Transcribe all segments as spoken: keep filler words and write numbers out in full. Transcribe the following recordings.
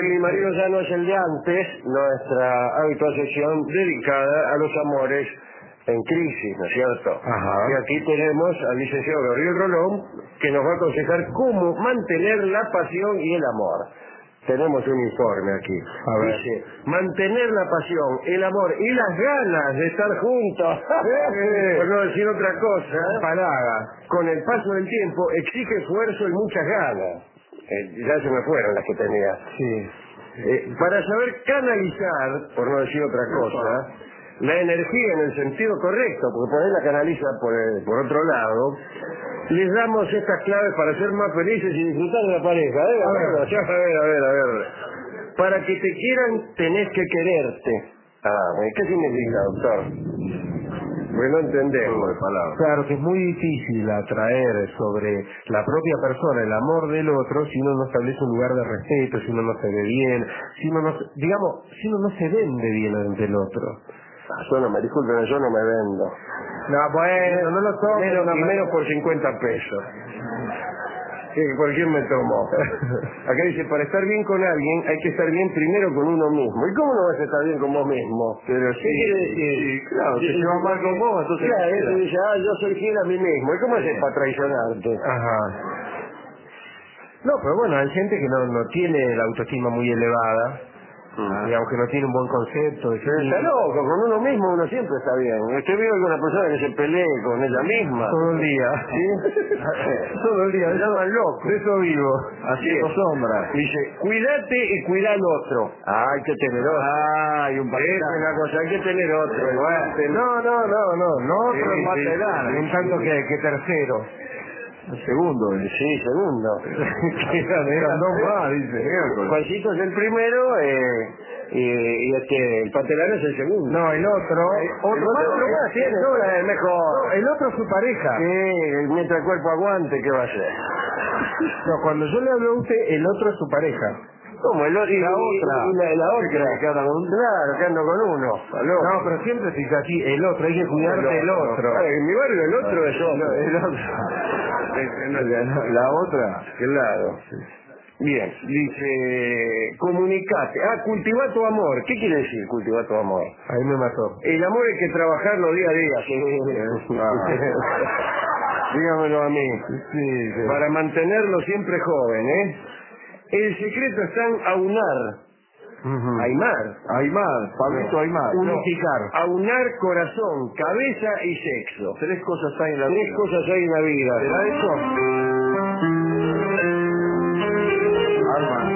Mi marido ya no es el de antes, nuestra habitual sección dedicada a los amores en crisis, ¿no es cierto? Ajá. Y aquí tenemos al licenciado Gabriel Rolón, que nos va a aconsejar cómo mantener la pasión y el amor. Tenemos un informe aquí. A ver. Dice, mantener la pasión, el amor y las ganas de estar juntos, por no decir otra cosa, Paraga. con el paso del tiempo exige esfuerzo y muchas ganas. Eh, ya se me fueron las que tenía. Sí. Eh, para saber canalizar, por no decir otra cosa, la energía en el sentido correcto, porque por ahí la canaliza por, el- por otro lado, les damos estas claves para ser más felices y disfrutar de la pareja. ¿eh? A ver, a ver, a ver, a ver. Para que te quieran, tenés que quererte. Ah, ¿qué significa, doctor? Porque no entendemos de palabras. Claro que es muy difícil atraer sobre la propia persona el amor del otro si uno no establece un lugar de respeto, si uno no se ve bien, si uno no, se- digamos, si uno no se vende bien ante el otro. Ah, yo no me, disculpen, yo no me vendo. No, bueno, no lo tomes. Menos, no y me- menos por cincuenta pesos. Sí, por quién me tomó. Acá dice, para estar bien con alguien hay que estar bien primero con uno mismo. ¿Y cómo no vas a estar bien con vos mismo? Pero sí, ¿qué quiere decir? sí, claro, Sí, se lleva mal con vos, entonces... Claro, eso dice, ah, yo soy fiel a mí mismo. ¿Y cómo haces para traicionarte? Ajá. No, pero bueno, hay gente que no, no tiene la autoestima muy elevada, Ah. digamos que no tiene un buen concepto de sí Pero está mismo. loco, con uno mismo uno siempre está bien. ¿Usted vio alguna persona que se pelee con ella misma? Todo el día. ¿Sí? Todo el día. Se llaman locos. De eso vivo. Haciendo sombra. Dice, cuídate y cuida al otro. Ah, hay que tener otro. Ah, hay un patán. Esa es la cosa, hay que tener otro. No, no, no, no, no otro Sí, en sí, Matelán, sí, un sí. tanto que, que tercero. Segundo, eh. Sí, segundo. eran, eran dos más, dice. Juancito es el primero eh, y, y este, el Patelán es el segundo. No, el otro, El otro, otro más, más tiene, no, es mejor. no, el otro es su pareja. Sí, mientras el cuerpo aguante, ¿qué va a hacer? No, cuando yo le hablo a usted, el otro es su pareja. ¿Cómo? El, y, La y- otra. y la, la otra. ¿Qué Que anda con un... Claro, que ando con uno. Aló. No, pero siempre se dice así, el otro, hay que cuidar El del otro. Claro, en mi barrio el otro es otro. No, el otro. La, la otra, claro. Bien, dice, comunicate. Ah, cultiva tu amor. ¿Qué quiere decir cultivar tu amor? Ahí me mató. El amor hay que trabajarlo día a día. Sí. Dígamelo a mí. Sí, sí. Para mantenerlo siempre joven, ¿eh? El secreto está en aunar. Ujú. Aymar. Aymar, Pablito Aymar. Unificar. No, aunar corazón, cabeza y sexo. Tres cosas hay en la Tres vida. cosas hay en la vida. ¿Será eso? Alma.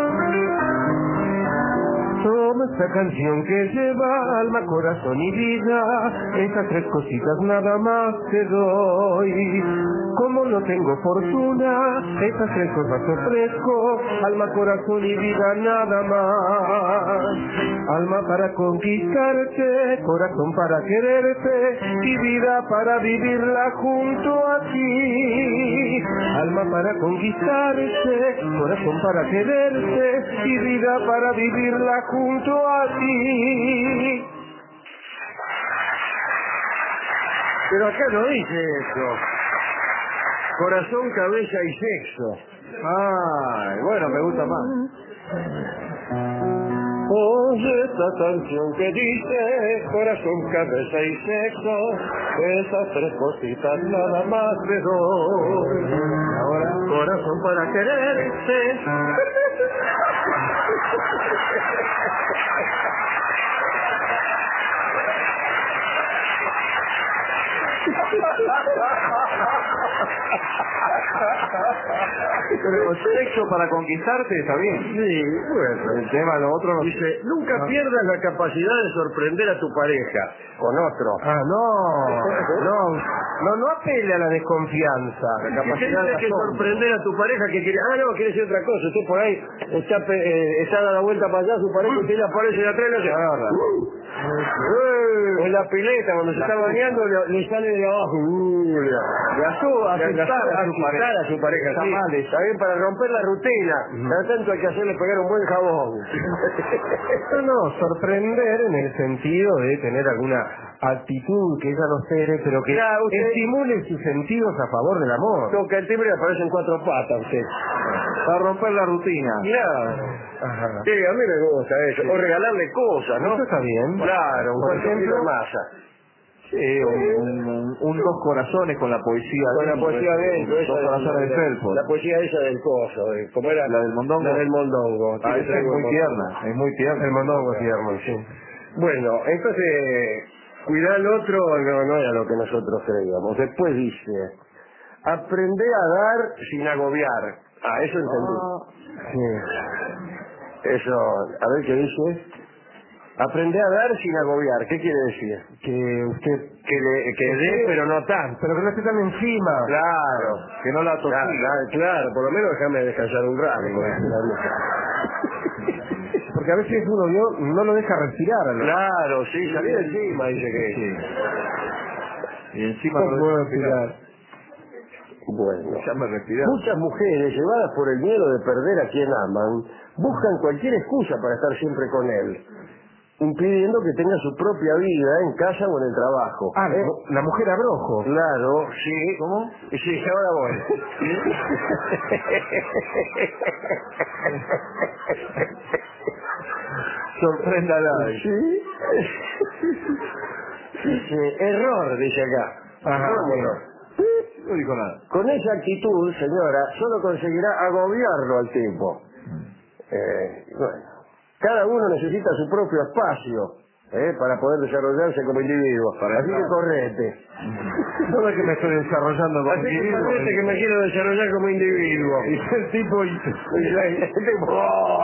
Toma esta canción que lleva alma, corazón y vida. Estas tres cositas nada más te doy. Como no tengo fortuna, estas tres cosas ofrezco. Alma, corazón y vida nada más. Alma para conquistarte, corazón para quererte y vida para vivirla junto a ti. Alma para conquistarte, corazón para quererte y vida para vivirla junto a ti. Pero acá no dice eso. Corazón, cabeza y sexo. Ay, bueno, me gusta más. Oye esta canción que dice corazón, cabeza y sexo, esas tres cositas nada más te doy. Ahora, Corazón para quererte. pero sexo para conquistarte está bien. Sí, bueno. El tema, lo otro no. Dice, nunca Ah. pierdas la capacidad de sorprender a tu pareja con otro. Ah, no, no, no, no apele a la desconfianza. La ¿Qué capacidad de tienes que asombro. sorprender a tu pareja que quiere? Ah, no, quiere decir otra cosa. Usted por ahí está, pe- eh, está dando la vuelta para allá, su pareja, usted le aparece de atrás y le hace... Ah, ¡Uh! ¡Eh! O en la pileta, cuando se está bañando, le, le sale de abajo. Uh, le, Le ayuda a asustar a su pareja. a su pareja. Está Sí. mal eso. Está bien para romper la rutina. Cada tanto hay que hacerle pegar un buen jabón. No, no, sorprender en el sentido de tener alguna actitud que ella no espere, pero que Claro, usted- estimule sus sentidos a favor del amor. Toca el timbre y aparecen cuatro patas usted. Para romper la rutina. Claro. Ajá. Sí, a mí me gusta eso. O regalarle cosas, ¿no? Eso está bien. Claro, un Por ejemplo, ejemplo, masa. Sí, un, un- un dos corazones con la poesía Con la adentro, poesía adentro, dos esa del- corazones de la- Felpo. La poesía esa del coso, de- ¿cómo era? La del mondongo. La del mondongo. Ah, Sí, esa es traigo muy el tierna, mondongo. es muy tierna. El mondongo es tierno, sí. Bueno, entonces, cuidar al otro no, no era lo que nosotros creíamos. Después dice, aprende a dar sin agobiar. Ah, eso entendí. Sí. Eso, a ver qué dice. Aprende a dar sin agobiar. ¿Qué quiere decir? Que usted... Que, le- que dé, pero no tanto. Pero que no esté tan encima. Claro. Que no la Claro, tosiga. claro, claro, por lo menos déjame descansar un rato. Porque a veces uno no, no lo deja respirar. ¿No? Claro, sí, salí de encima, dice que Sí. Y encima no no puedo lo deja respirar. respirar. Bueno, Déjame respirar. muchas mujeres, llevadas por el miedo de perder a quien aman, buscan cualquier excusa para estar siempre con él, impidiendo que tenga su propia vida en casa o en el trabajo. Ah, ¿Eh? la mujer abrojo. Claro, sí. ¿Cómo? Sí, ahora voy. Sorpréndala. Sí. Dice, error, dice acá. Ajá. ¿Cómo no? No dijo nada. Con esa actitud, señora, solo conseguirá agobiarlo al tipo. Eh, bueno, cada uno necesita su propio espacio eh, para poder desarrollarse como individuo. Para Así eso. que correte. No es que me estoy desarrollando como Así que individuo. correte que me quiero desarrollar como individuo. Y el tipo... Y la- el tipo, ¡oh!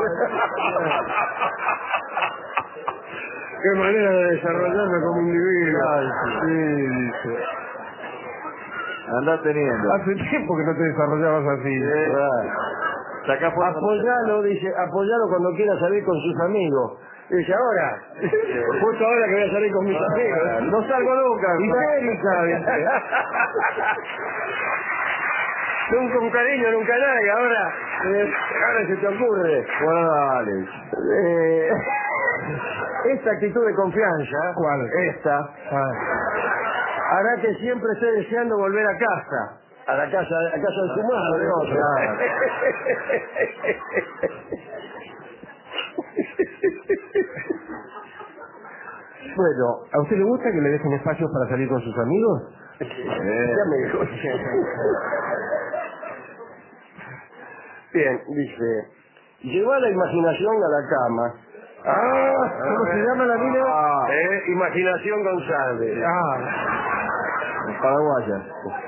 ¡Qué manera de desarrollarme como individuo! Ay, sí, dice. Anda teniendo. Hace tiempo que no te desarrollabas así. Eh, Saca fuerza. Apoyalo, dice, apoyalo cuando quiera salir con sus amigos. Dice, ahora, justo ahora que voy a salir con mis amigos. No salgo nunca. Histérica, dice. Nunca un cariño, nunca nada, y ahora, eh, ahora se te ocurre. Bueno, dale. Eh, esta actitud de confianza, ¿Cuál? esta, Ah. hará que siempre esté deseando volver a casa. A la casa, a casa de su madre, ¿no? Claro. Bueno, ¿A usted le gusta que le dejen espacios para salir con sus amigos? ya me dijo. Bien, dice, lleva la imaginación a la cama. Ah, ¿cómo se llama la mina? Ah. Eh, Imaginación González. Ah. Paraguaya.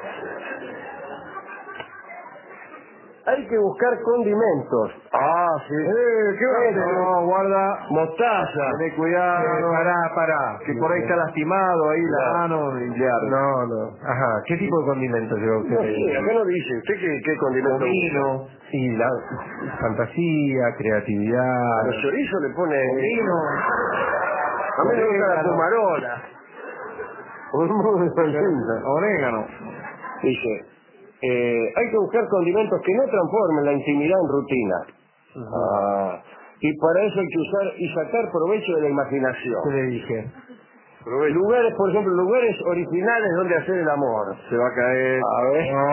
Hay que buscar condimentos. Ah, sí. Eh, ¿qué va a hacer? No, guarda. Mostaza. Tené cuidado. Eh, pará, pará. Que por ahí está lastimado ahí la No. mano y le arde. No, no. Ajá. ¿Qué tipo de condimentos lleva usted? No sé, acá no dice. ¿Usted qué, qué condimento Comino. usa? Y la fantasía, creatividad. A los chorizos le pone... Comino. A mí me gusta la Orégano. fumarola. Muy contenta. Orégano. Dice, eh, hay que buscar condimentos que no transformen la intimidad en rutina. Ah, y para eso hay que usar y sacar provecho de la imaginación. ¿Qué le dije? Lugares, por ejemplo, lugares originales donde hacer el amor. Se va a caer. A ver. No.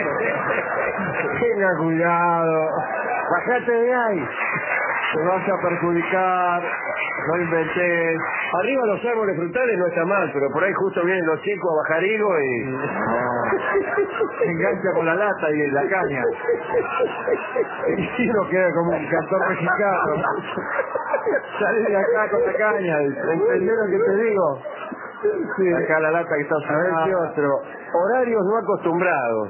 Tenga cuidado. Bajate de ahí. Te vas a perjudicar. No inventes. Arriba los árboles frutales no está mal, pero por ahí justo vienen los chicos a bajar higo y... Se engancha con la lata y la caña. Y uno queda como un cantor mexicano. Salí de acá con la caña. ¿Entendés lo que te digo? Sí. Acá la lata que está A ver qué otro. Horarios no acostumbrados.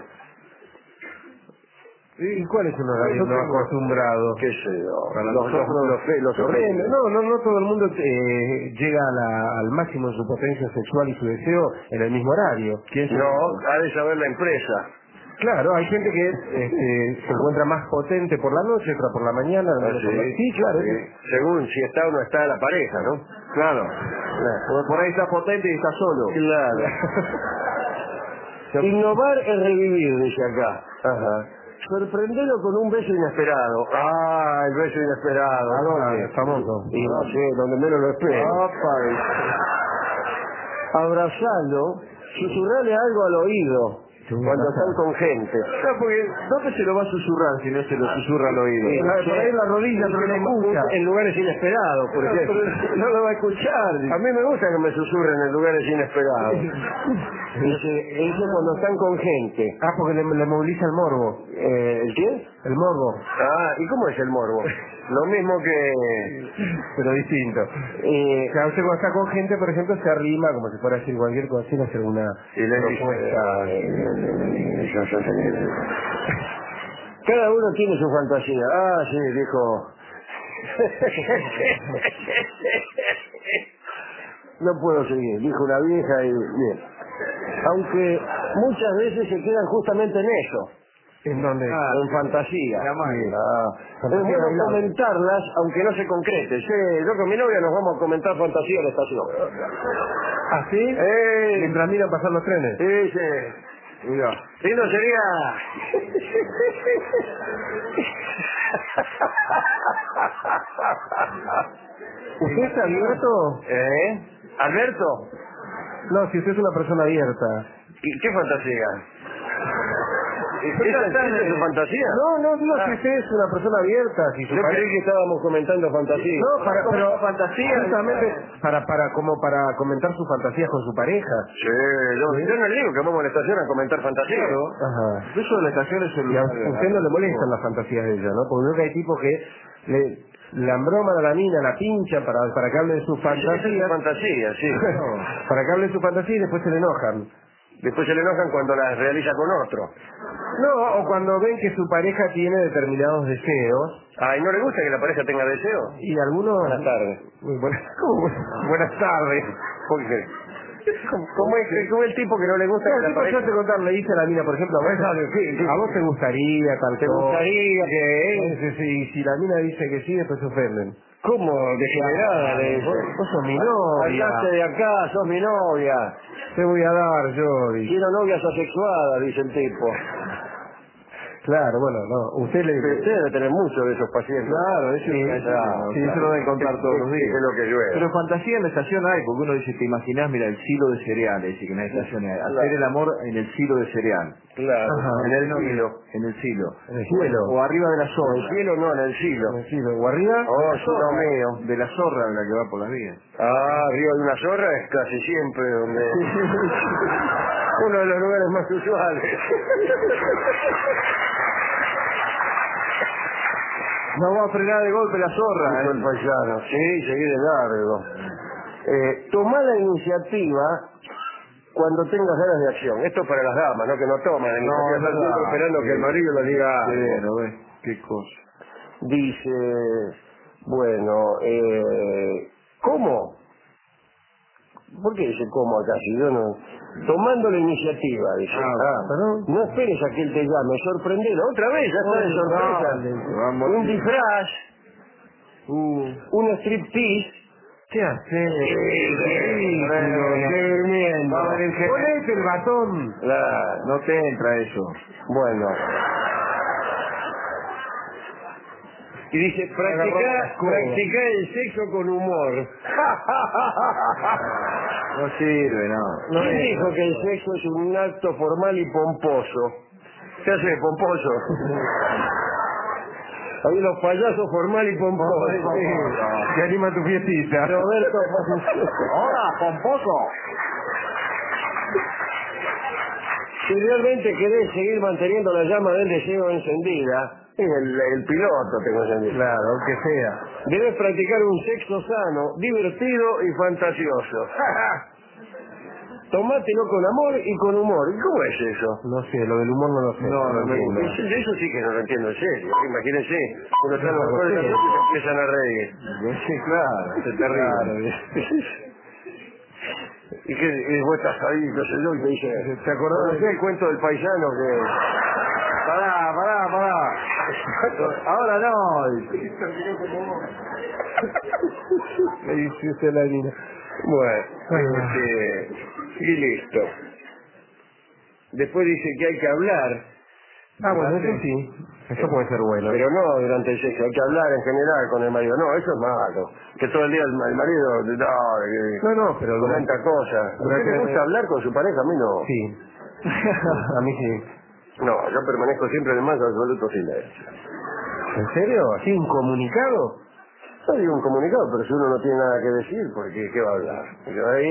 ¿Y cuál es un horario Yo no tengo- acostumbrado? ¿Qué sé yo? Para Los, los, nosotros- los, fe- los horribles. No, no, no todo el mundo eh, llega a la- al máximo de su potencia sexual y su deseo en el mismo horario. ¿Quién se- No, ha de saber la empresa. Claro, hay gente que este, se encuentra más potente por la noche, otra por la mañana. Ah, otra por la- sí. sí, claro. Sí. Según si está o no está la pareja, ¿no? Claro. Claro. Por ahí está potente y está solo. Claro. Innovar es revivir, dice acá. Ajá. Sorprenderlo con un beso inesperado. Ah, el beso inesperado. ¿A dónde? Famoso. Y no sé, donde menos lo espero. Abrazarlo, susurrarle algo al oído cuando están con gente. No, porque ¿dónde se lo va a susurrar si no se lo susurra al oído? Sí, Por ahí en la rodilla, pero no escucha. En lugares inesperados, por ejemplo. Pero no lo va a escuchar. A mí me gusta que me susurren en lugares inesperados. Dice, eso cuando están con gente. Ah, porque le, le moviliza el morbo. Eh, ¿El qué? El morbo. Ah, ¿y cómo es el morbo? Lo mismo que... Pero distinto. Eh, O sea, usted cuando está con gente, por ejemplo, se arrima como si fuera a decir cualquier cosa, sin hacer una y le dice, propuesta. eh, yo- yo sé. Cada uno tiene su fantasía. Ah, sí, dijo... No puedo seguir, dijo una vieja y bien. Aunque muchas veces se quedan justamente en eso. ¿En dónde? Ah, en fantasía. La magia. Ah, es Fantasía bueno bailable. comentarlas, aunque no se concrete. Sí, yo con mi novia nos vamos a comentar fantasía en la estación. ¿Ah, sí? Eh, Mientras miran pasar los trenes. sí, sí. Mira. Si no sería... ¿Usted está abierto? ¿Eh? ¿Alberto? No, si usted es una persona abierta. ¿Y qué fantasía? ¿Esa, esa es su fantasía? No, no, digo Ah. si usted es una persona abierta. Si su Yo pare- creí que estábamos comentando fantasía. No, para, pero fantasía. justamente para, para, como para comentar sus fantasías con su pareja. Sí, yo, yo no le digo que vamos a la estación a comentar fantasía. Ajá. Eso de la estación es el Y a lugar. usted no le molestan las fantasías de ella, ¿no? Porque veo que hay tipos que le, la embroman a la mina, la pinchan para, para que hable de sus Esa es su fantasías. fantasía, sí. Para que hable de sus fantasías y después se le enojan. Después se le enojan cuando las realiza con otro. No, o cuando ven que su pareja tiene determinados deseos. Ay, ¿no le gusta que la pareja tenga deseo? Y algunos... Buenas tardes. Muy buenas, ¿cómo? Buenas tardes. ¿Por qué? ¿Cómo es que como el tipo que no le gusta No, que la tipo, pareja... yo te contar, le dice a la mina, por ejemplo, a vos, Sí, sí. a vos te gustaría tal ¿Te cosa. gustaría que... Sí, sí, sí, si la mina dice que sí, después se ofenden. ¿Cómo? Degenerada, le dice. Vos, vos sos mi novia. Andate de acá, sos mi novia. Te voy a dar, yo. dice. Quiero novias asexuadas, dice el tipo. Claro, bueno, no. Usted le Pero usted debe tener muchos de esos pacientes. Claro, eso Sí, es, claro, sí, eso claro. lo deben contar todos los Sí, días. es lo que llueve. Pero fantasía en la estación hay, porque uno dice, te imaginas, mira, el silo de cereales, y que en la estación hay. Hacer Claro. el amor en el silo de cereal. Claro, Ajá. en el silo. En el silo. En el cielo. O arriba de la En el zorra. cielo no, en el silo. En el cielo. ¿O arriba? Oh, La sí, zorra, no mío. de la zorra de la que va por las vías. Ah, arriba de una zorra es casi siempre donde... Uno de los lugares más usuales. No va a frenar de golpe la zorra, Dijo el ¿eh? paisano. Sí, seguí de largo. Eh, tomá la iniciativa cuando tengas ganas de acción. Esto es para las damas, ¿no? Que no toman la iniciativa. es Están verdad. siempre esperando que el marido le diga Sí, algo. ¿no ves? Qué cosa. Dice, bueno, eh, ¿cómo? ¿Por qué dice cómo acá? Si yo no... Tomando la iniciativa, dice. Ah, Ah, perdón. no esperes a que él te llame, sorprendelo. Otra vez, ya está de sorpresa. Vamos. Un disfraz, Uh, un striptease. ¿Qué hace? Qué durmiendo. Va a venir gente. Ponete el batón. Claro. no te entra eso. Bueno. Y dice, practica, practica el sexo con humor. No sirve, no. No ¿Quién es. dijo que el sexo es un acto formal y pomposo? ¿Qué hace, pomposo? Hay los payasos formal y pomposo. Que anima tu fiestita. Roberto. Hola, pomposo. Si realmente querés seguir manteniendo la llama del deseo encendida, es el, el piloto tengo entendido. Claro, aunque sea. Debes practicar un sexo sano, divertido y fantasioso. Tomátelo con amor y con humor. ¿Y cómo es eso? No sé, lo del humor no lo sé. No, no me entiendo. gusta. Eso, eso sí que no lo entiendo en serio. Imagínense, uno está en los No, mejores sí. amigos y se empiezan a reír. Sí, claro, es terrible. Y que y vos estás ahí, no sé yo, y te dice, ¿Te acordás? ¿conocés el cuento del paisano que... Pará, pará, pará. Ahora no. Me dice usted la niña. Bueno, este, y listo. Después dice que hay que hablar. Ah, bueno, eso sí. Eso puede ser bueno. Pero no durante el sexo, hay que hablar en general con el marido. No, eso es malo. Que todo el día el, el marido... No, que, No, no, pero... comenta cosas. ¿A usted le gusta hablar con su pareja? A mí no. Sí. A mí sí. No, yo permanezco siempre en el más absoluto silencio. ¿En serio? ¿Así incomunicado? No digo un comunicado, pero si uno no tiene nada que decir, porque ¿qué va a hablar? Yo ahí...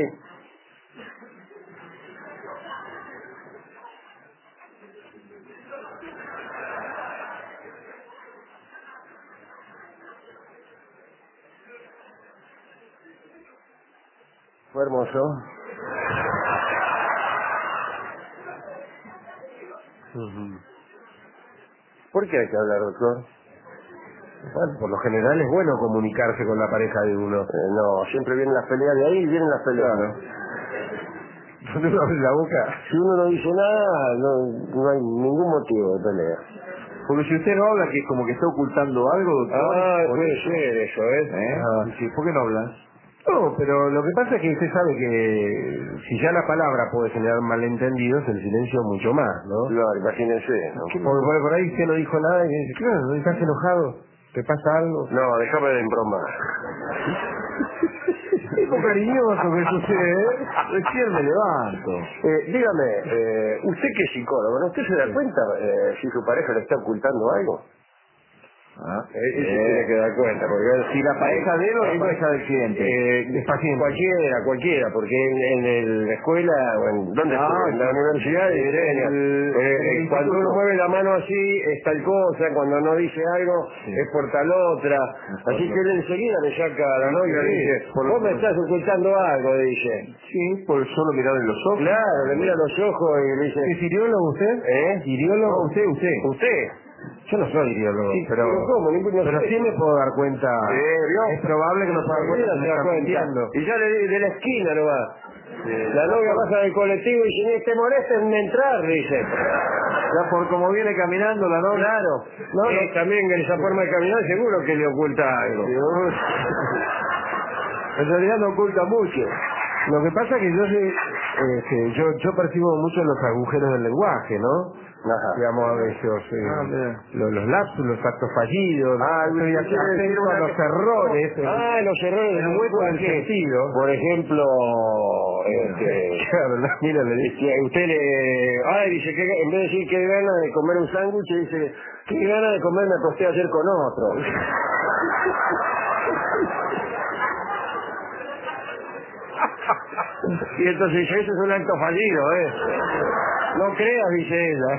Fue hermoso. Uh-huh. ¿Por qué hay que hablar, doctor? Bueno, por lo general es bueno comunicarse con la pareja de uno. Eh, no, siempre vienen las peleas de ahí y vienen las peleas. Claro. Cuando uno abre la boca... Si uno no dice nada, no, no hay ningún motivo de pelea. Porque si usted no habla, que es como que está ocultando algo, doctor. Ah, ¿por puede eso? ser eso, ¿eh? ¿Eh? Ah. Sí, ¿por qué no hablas? No, pero lo que pasa es que usted sabe que si ya la palabra puede generar malentendidos, el silencio mucho más, ¿no? Claro, imagínense, ¿no? Porque por, por ahí usted no dijo nada y dice, claro, ¿estás enojado? ¿Te pasa algo? No, déjame de embromar. Tipo cariñoso que es usted, ¿eh? Recién me levanto. Eh, dígame, eh, usted que es psicólogo, ¿no? ¿Usted se da cuenta eh, si su pareja le está ocultando algo? Ah, Eh, Él se eh. tiene que dar cuenta, porque... Si la pareja de él o la Eh, pareja del cliente. Eh, Es paciente. Cualquiera, cualquiera, porque en, en el- la escuela, o en, ¿dónde Ah, fue? En la sí. universidad, En enseña. el- Eh, en el cuando uno instituto. mueve la mano así, es tal cosa, cuando no dice algo, Sí. es por tal otra. Así que él enseguida le saca a la novia y le Sí, dice, por- vos me estás ocultando algo, dice. Sí, por solo mirar en los ojos. Claro, le mira los ojos y le dice, ¿Es iriólogo usted? ¿eh? ¿Iriólogo? No. Usted, usted. ¿Usted? Yo no soy iriólogo, Sí, pero... pero ¿cómo? Ningún- no pero sé. sí me puedo dar cuenta... Eh, ¿vio? Es probable que no se dar cuenta Mira, que me se da están cuenta. mintiendo. Y ya le di de la esquina no va. La novia pasa del colectivo y dice, ni te molestes en entrar, dice. Ya por como viene caminando la novia. Claro. No, Eh, no, también en esa forma de caminar seguro que le oculta algo. En realidad no oculta mucho. Lo que pasa es que yo, sé, este, yo yo percibo mucho los agujeros del lenguaje, ¿no? Ajá. Digamos, a veces eh, Ah, mira. los, los lapsus, los actos fallidos, Ah, estoy usted quiere decir atento a una los que- errores, el- Ah, los errores el del hueco del lenguaje. sentido. Por ejemplo, este, Claro, la- mira, le y dice, que usted le... Ay, dice que en vez de decir que gana de comer un sándwich, dice que gana de comer me acosté ayer con otro. Y entonces dice, eso es un acto fallido, ¿eh? No creas, dice ella.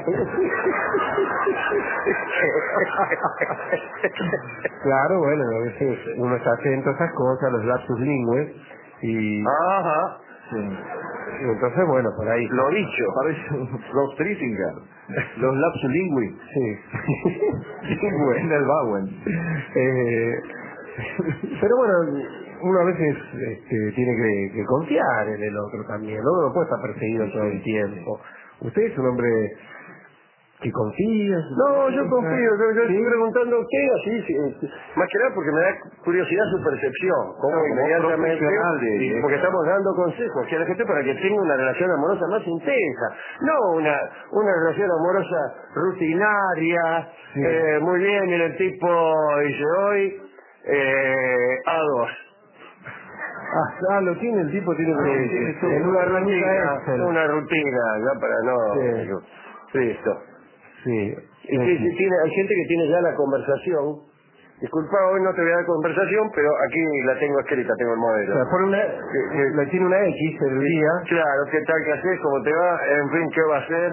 claro, bueno, a veces uno está atento a esas cosas, los lapsus lingües, y, Ajá. Sí. y entonces, bueno, por ahí. Lo dicho. Parece los Trisinger. Los lapsus lingui. Sí. Lingüe en el Bowen. Eh, pero bueno, uno a veces este, tiene que, que confiar en el otro también, ¿no? Uno no puede estar perseguido Sí, todo sí, el tiempo. Usted es un hombre que confía. No, yo confío, yo, yo ¿Sí? estoy preguntando a usted así, sí, sí. Más que nada porque me da curiosidad su percepción, cómo No, como inmediatamente, profesional de- y porque estamos dando consejos que a la gente para que tenga una relación amorosa más intensa, no una una relación amorosa rutinaria, Sí. eh, muy bien, y el tipo dice hoy, eh, a dos. Ah, ah, lo tiene el tipo, tiene Sí, sí, sí, en una rutina, rutina Excel. una rutina, ya para no... Sí. Listo. Sí. Y sí, sí, tiene, hay gente que tiene ya la conversación. Disculpa, hoy no te voy a dar conversación, pero aquí la tengo escrita, tengo el O modelo. sea, por una, le tiene una X el día, Claro, ¿qué tal que haces? ¿Cómo te va? En fin, ¿qué va a hacer?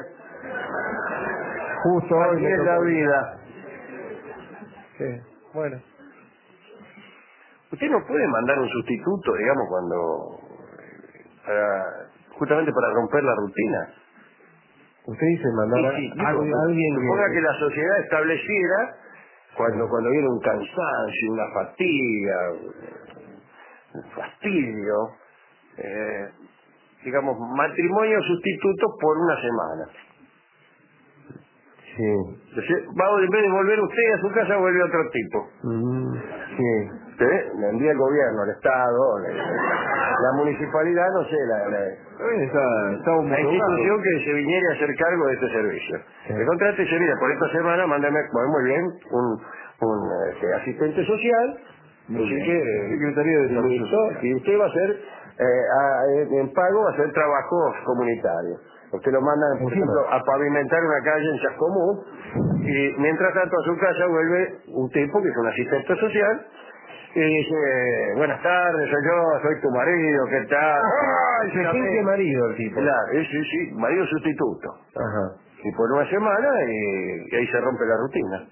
justo hoy. Así me es tocó. la vida. Sí, bueno. Usted no puede mandar un sustituto, digamos, cuando... para- justamente para romper la rutina. Usted dice mandar Sí, sí, a, a digo, alguien suponga que... que la sociedad estableciera, cuando, cuando viene un cansancio, una fatiga, un fastidio, eh, digamos, matrimonio sustituto por una semana. Sí. Entonces, va, en vez de volver usted a su casa, vuelve otro tipo. Mm, sí. ¿Sí? Le envía el gobierno, el Estado, le- la municipalidad, no sé, la, la, Está, está la homologado. institución que se viniera a hacer cargo de este servicio. Sí. Le contrate y dice, mira, por esta semana mándame, bueno, muy bien, un, un este, asistente social, Muy así bien. que, eh, Secretaría de Desarrollo listo, Social. y usted va a hacer, eh, a- en pago, va a hacer trabajos comunitarios. Usted lo manda, por Encima. ejemplo, a pavimentar una calle en Chascomún, y mientras tanto a su casa vuelve un tipo que es un asistente social, y dice, buenas tardes, soy yo, soy tu marido, ¿qué tal? ¡Ay! Se finge marido el tipo. Claro, sí, sí, sí, marido sustituto. Ajá. Y por una semana y, y ahí se rompe la rutina.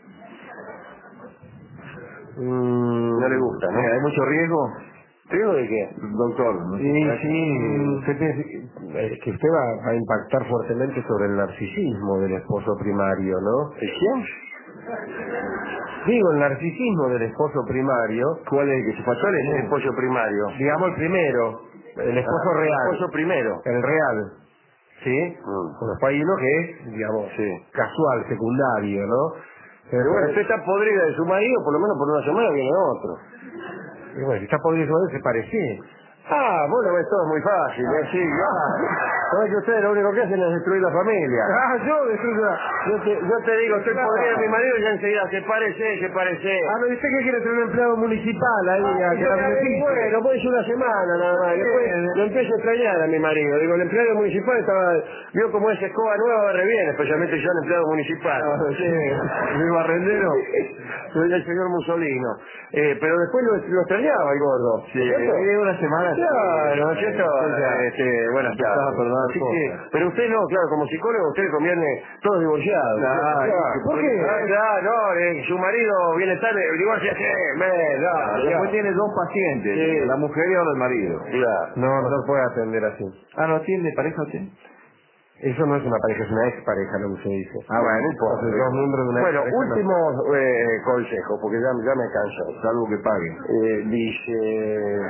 Mm, No le gusta, ¿no? Eh, ¿Hay mucho riesgo? ¿Riesgo de qué? Doctor, ¿no? Sí, sí. Usted piensa que, eh, que usted va a impactar fuertemente sobre el narcisismo del esposo primario, ¿no? ¿El quién? Digo, el narcisismo del esposo primario, ¿Cuál es el que se pasó? Es el esposo primario. digamos el primero, el esposo Ah, real. El esposo primero. El real. ¿Sí? Mm. Bueno, después hay uno que es, digamos, Sí. casual, secundario, ¿no? Pero bueno, usted está podrida de su marido, por lo menos por una semana viene otro. y bueno, si está podrido su marido, se parece. Ah, bueno, es todo muy fácil, ¿eh? Sí, ah. No es que ustedes lo único que hacen es destruir la familia. Ah, yo destruyo la... Yo te, yo te digo, estoy Claro. podrida de mi marido y ya enseguida, se parece, se parece. Ah, no, ¿y usted qué quiere tener un empleado municipal ahí a que Yo la ya, beneficie? bueno, pues una semana nada más. Después lo empiezo a extrañar a mi marido. Digo, el empleado municipal estaba, vio como es escoba nueva, barre bien, especialmente yo el empleado municipal. Ah, sí. Mi barrendero. Soy el señor Musolino. Eh, pero después lo, lo extrañaba el gordo. Sí, ¿no es cierto? eh, una semana. Claro, ¿no es cierto? Ya. Este, buenas Empezaba tardes. a perdonar Así cosas. que, pero usted no, claro, como psicólogo usted le conviene todo divorciado. Claro. ¿Por qué? Ah, claro, no, eh, su marido viene tarde, divorcia, sí, me, no, Después ya. tiene dos pacientes, Sí. la mujer y ahora el marido. Claro. No, no se puede atender así. Ah, ¿no tiene pareja usted? Eso no es una pareja, es una expareja lo que usted dice. Ah, bueno, no importa. Entonces, dos miembros de una Bueno, expareja, no. último eh, consejo, porque ya, ya me canso. Salvo que pague. Eh, dice,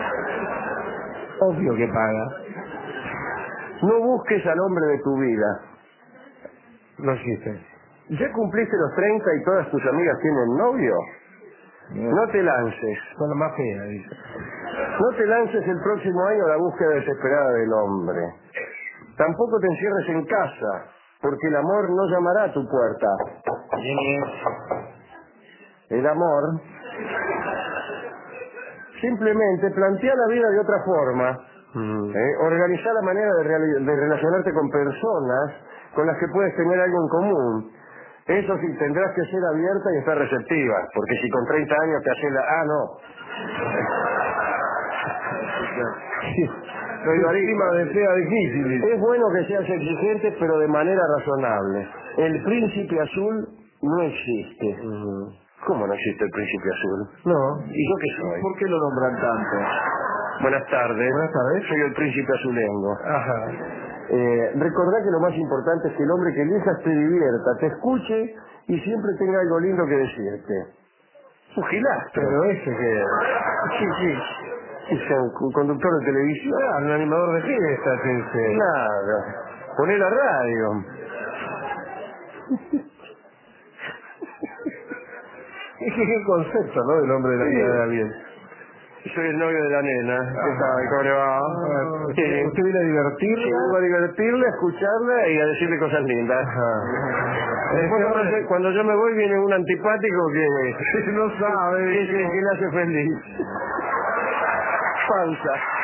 Obvio que paga. no busques al hombre de tu vida. No existe. ¿Ya cumpliste los treinta y todas tus amigas tienen novio? No te lances. Son la más fea, dice. No te lances el próximo año a la búsqueda desesperada del hombre. Tampoco te encierres en casa, porque el amor no llamará a tu puerta. El amor simplemente plantea la vida de otra forma. Mm. ¿eh? Organizar la manera de, reali- de relacionarte con personas con las que puedes tener algo en común. Eso sí, tendrás que ser abierta y estar receptiva, porque si con treinta años te haces la... Ah, no. Soy Encima de sea difícil, dice. Es bueno que seas exigente, pero de manera razonable. El príncipe azul no existe. Mm. ¿Cómo no existe el príncipe azul? No. ¿Y yo qué soy? ¿Por qué lo nombran tanto? Buenas tardes. Buenas tardes. Soy el príncipe azulengo. Ajá. Eh, recordá que lo más importante es que el hombre que elijas te divierta, te escuche y siempre tenga algo lindo que decirte. Un gilastro. Pero ese que... Sí, sí. Es un, un conductor de televisión. Ah, un animador de fiestas ese. Claro. Poné la radio. Es que qué concepto, ¿no? Del hombre de la Sí. vida de alguien. Soy el novio de la nena. ¿Qué Ajá. tal? ¿Cómo le va? Ah, Sí. ¿Usted usted viene a Sí, divertirla? vengo a divertirla, a escucharla y a decirle cosas lindas. Ajá. Después Este cuando hombre- yo, cuando yo me voy viene un antipático que no sabe. que, que, que le hace feliz. Panza.